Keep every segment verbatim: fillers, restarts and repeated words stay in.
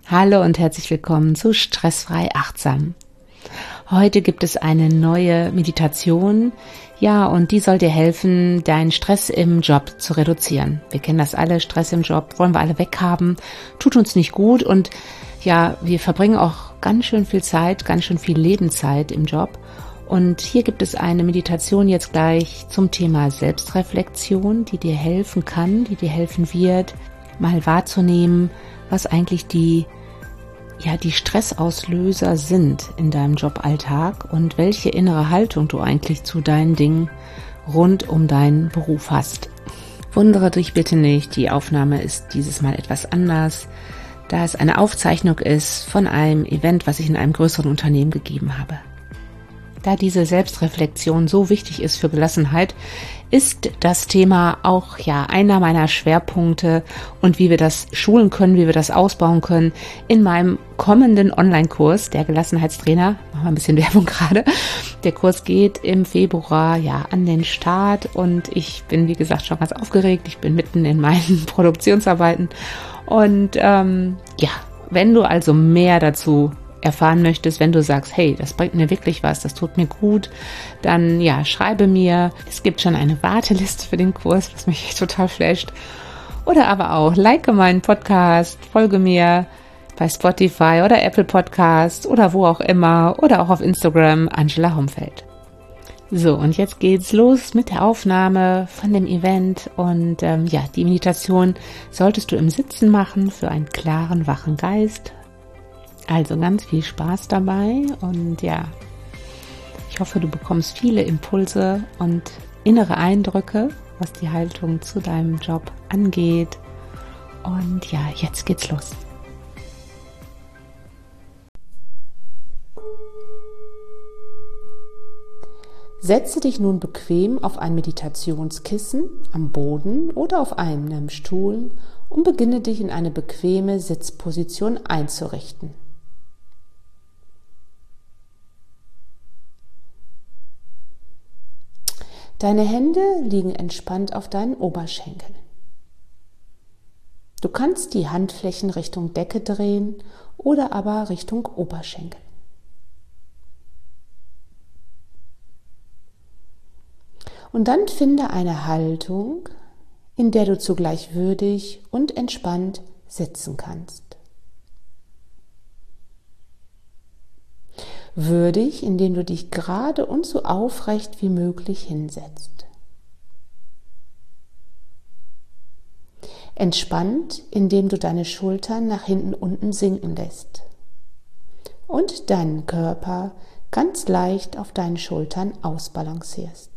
Hallo und herzlich willkommen zu Stressfrei Achtsam. Heute gibt es eine neue Meditation, ja, und die soll dir helfen, deinen Stress im Job zu reduzieren. Wir kennen das alle, Stress im Job wollen wir alle weghaben, tut uns nicht gut und ja, wir verbringen auch ganz schön viel Zeit, ganz schön viel Lebenszeit im Job. Und hier gibt es eine Meditation jetzt gleich zum Thema Selbstreflexion, die dir helfen kann, die dir helfen wird, mal wahrzunehmen, was eigentlich die ja die Stressauslöser sind in deinem Joballtag und welche innere Haltung du eigentlich zu deinen Dingen rund um deinen Beruf hast. Wundere dich bitte nicht, die Aufnahme ist dieses Mal etwas anders, da es eine Aufzeichnung ist von einem Event, was ich in einem größeren Unternehmen gegeben habe. Da diese Selbstreflexion so wichtig ist für Gelassenheit, ist das Thema auch ja einer meiner Schwerpunkte und wie wir das schulen können, wie wir das ausbauen können in meinem kommenden Online-Kurs, der Gelassenheitstrainer. Machen wir ein bisschen Werbung gerade. Der Kurs geht im Februar ja an den Start und ich bin, wie gesagt, schon ganz aufgeregt. Ich bin mitten in meinen Produktionsarbeiten und ähm, ja, wenn du also mehr dazu erfahren möchtest, wenn du sagst, hey, das bringt mir wirklich was, das tut mir gut, dann ja, schreibe mir. Es gibt schon eine Warteliste für den Kurs, was mich total flasht. Oder aber auch, like meinen Podcast, folge mir bei Spotify oder Apple Podcasts oder wo auch immer oder auch auf Instagram, Angela Homfeld. So, und jetzt geht's los mit der Aufnahme von dem Event und ähm, ja, die Meditation solltest du im Sitzen machen für einen klaren, wachen Geist. Also ganz viel Spaß dabei und ja, ich hoffe, du bekommst viele Impulse und innere Eindrücke, was die Haltung zu deinem Job angeht. Und ja, jetzt geht's los. Setze dich nun bequem auf ein Meditationskissen am Boden oder auf einem Stuhl und beginne dich in eine bequeme Sitzposition einzurichten. Deine Hände liegen entspannt auf deinen Oberschenkeln. Du kannst die Handflächen Richtung Decke drehen oder aber Richtung Oberschenkel. Und dann finde eine Haltung, in der du zugleich würdig und entspannt sitzen kannst. Würdig, indem du dich gerade und so aufrecht wie möglich hinsetzt. Entspannt, indem du deine Schultern nach hinten unten sinken lässt und deinen Körper ganz leicht auf deinen Schultern ausbalancierst.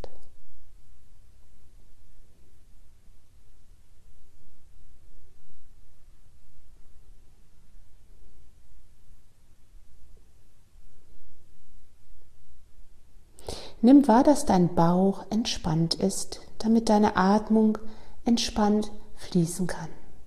Nimm wahr, dass dein Bauch entspannt ist, damit deine Atmung entspannt fließen kann.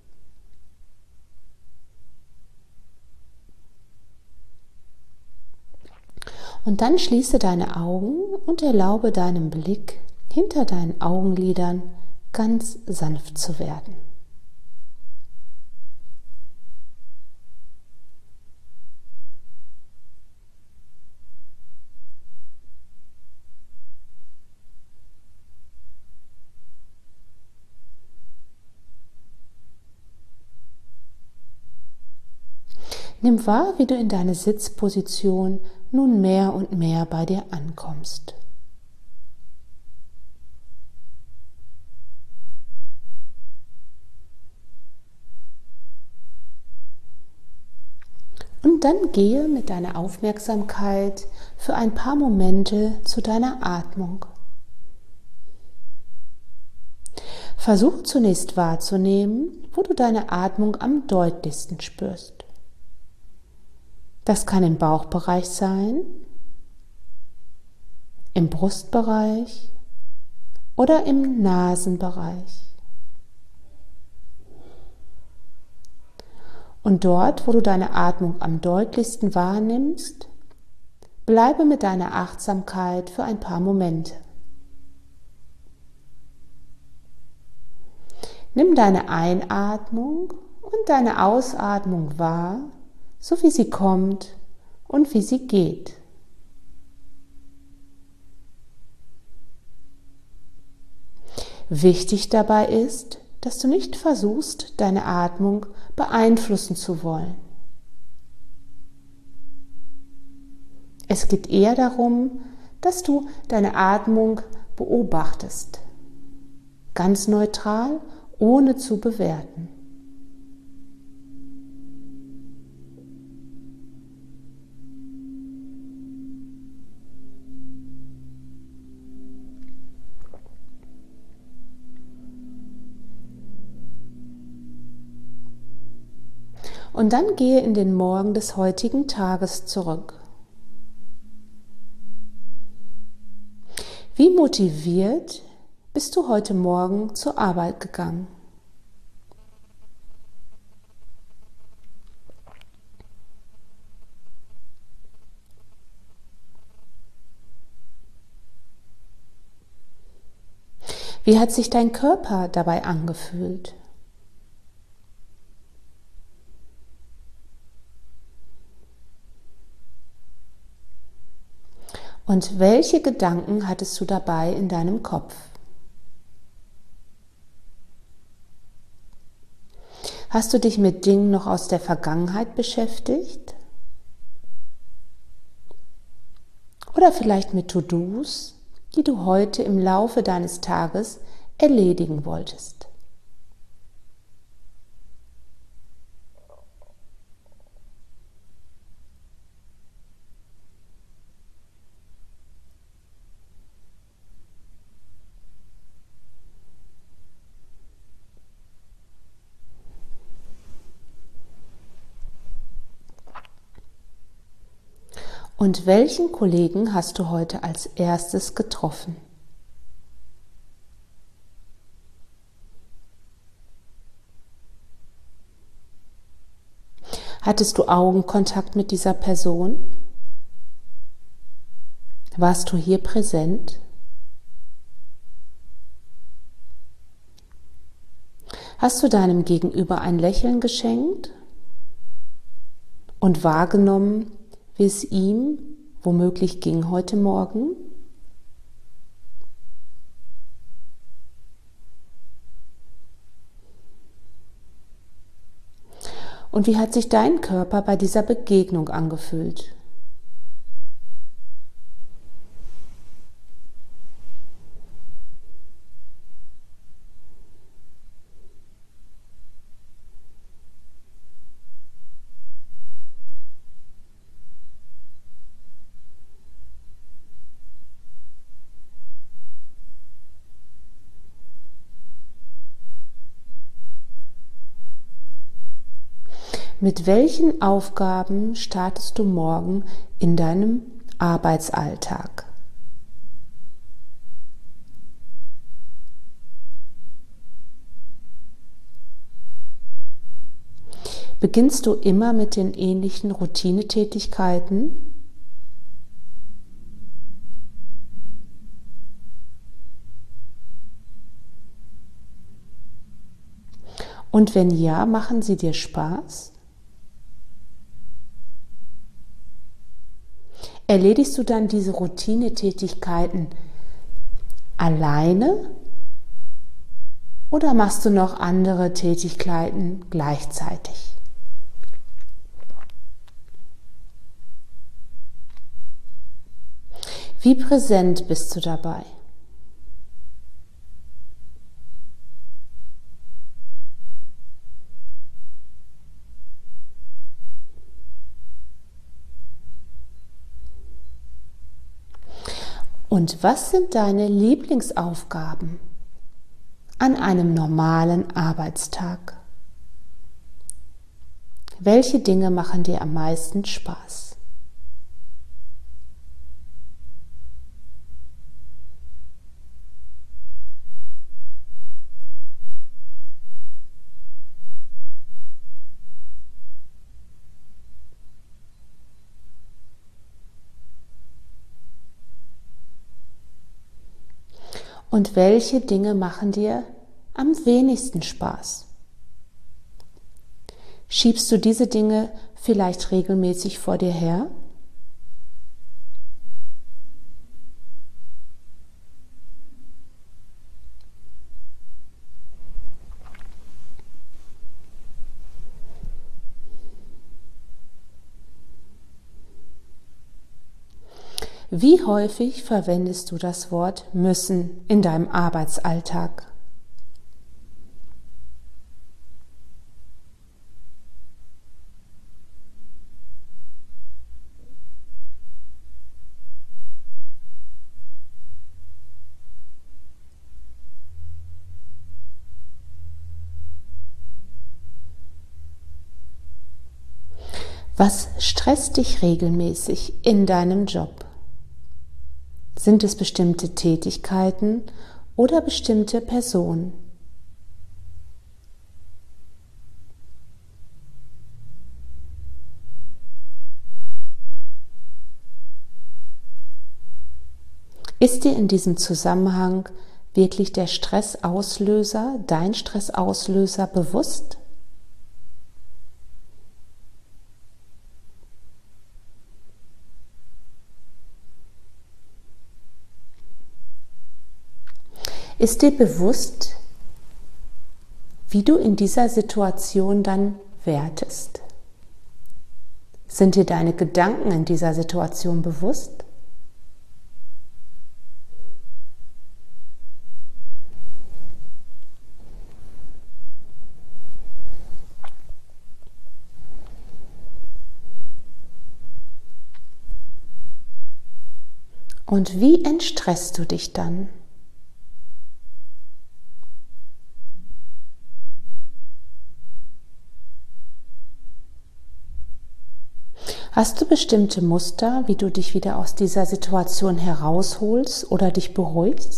Und dann schließe deine Augen und erlaube deinem Blick hinter deinen Augenlidern ganz sanft zu werden. Nimm wahr, wie du in deine Sitzposition nun mehr und mehr bei dir ankommst. Und dann gehe mit deiner Aufmerksamkeit für ein paar Momente zu deiner Atmung. Versuch zunächst wahrzunehmen, wo du deine Atmung am deutlichsten spürst. Das kann im Bauchbereich sein, im Brustbereich oder im Nasenbereich. Und dort, wo du deine Atmung am deutlichsten wahrnimmst, bleibe mit deiner Achtsamkeit für ein paar Momente. Nimm deine Einatmung und deine Ausatmung wahr so wie sie kommt und wie sie geht. Wichtig dabei ist, dass du nicht versuchst, deine Atmung beeinflussen zu wollen. Es geht eher darum, dass du deine Atmung beobachtest, ganz neutral, ohne zu bewerten. Und dann gehe in den Morgen des heutigen Tages zurück. Wie motiviert bist du heute Morgen zur Arbeit gegangen? Wie hat sich dein Körper dabei angefühlt? Und welche Gedanken hattest du dabei in deinem Kopf? Hast du dich mit Dingen noch aus der Vergangenheit beschäftigt? Oder vielleicht mit To-Dos, die du heute im Laufe deines Tages erledigen wolltest? Und welchen Kollegen hast du heute als erstes getroffen? Hattest du Augenkontakt mit dieser Person? Warst du hier präsent? Hast du deinem Gegenüber ein Lächeln geschenkt und wahrgenommen, wie es ihm womöglich ging heute Morgen? Und wie hat sich dein Körper bei dieser Begegnung angefühlt? Mit welchen Aufgaben startest du morgen in deinem Arbeitsalltag? Beginnst du immer mit den ähnlichen Routinetätigkeiten? Und wenn ja, machen sie dir Spaß? Erledigst du dann diese Routinetätigkeiten alleine oder machst du noch andere Tätigkeiten gleichzeitig? Wie präsent bist du dabei? Und was sind deine Lieblingsaufgaben an einem normalen Arbeitstag? Welche Dinge machen dir am meisten Spaß? Und welche Dinge machen dir am wenigsten Spaß? Schiebst du diese Dinge vielleicht regelmäßig vor dir her? Wie häufig verwendest du das Wort müssen in deinem Arbeitsalltag? Was stresst dich regelmäßig in deinem Job? Sind es bestimmte Tätigkeiten oder bestimmte Personen? Ist dir in diesem Zusammenhang wirklich der Stressauslöser, dein Stressauslöser bewusst? Ist dir bewusst, wie du in dieser Situation dann wertest? Sind dir deine Gedanken in dieser Situation bewusst? Und wie entstresst du dich dann? Hast du bestimmte Muster, wie du dich wieder aus dieser Situation herausholst oder dich beruhigst?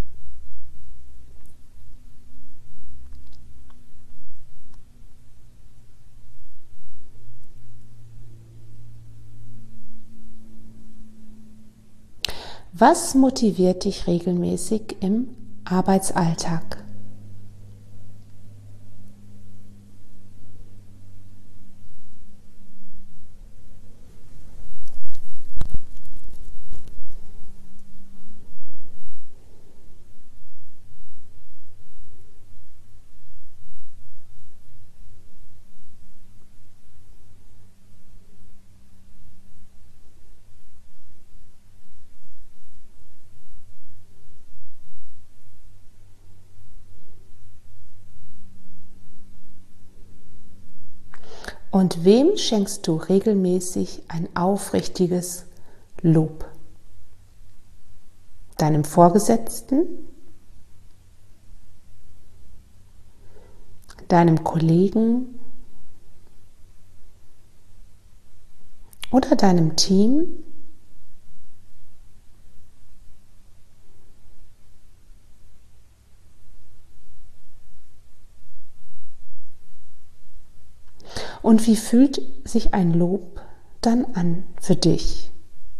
Was motiviert dich regelmäßig im Arbeitsalltag? Und wem schenkst du regelmäßig ein aufrichtiges Lob? Deinem Vorgesetzten? Deinem Kollegen? Oder deinem Team? Und wie fühlt sich ein Lob dann an für dich?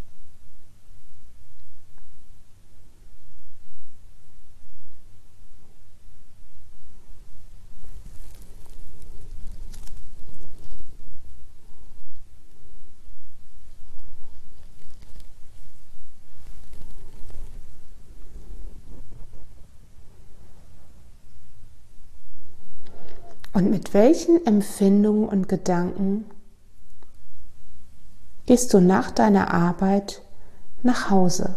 Und mit welchen Empfindungen und Gedanken gehst du nach deiner Arbeit nach Hause?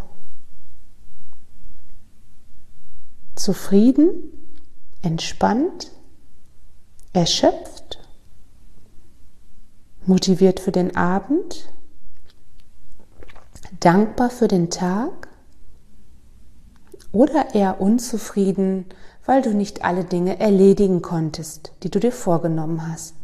Zufrieden, entspannt, erschöpft, motiviert für den Abend, dankbar für den Tag oder eher unzufrieden, weil du nicht alle Dinge erledigen konntest, die du dir vorgenommen hast?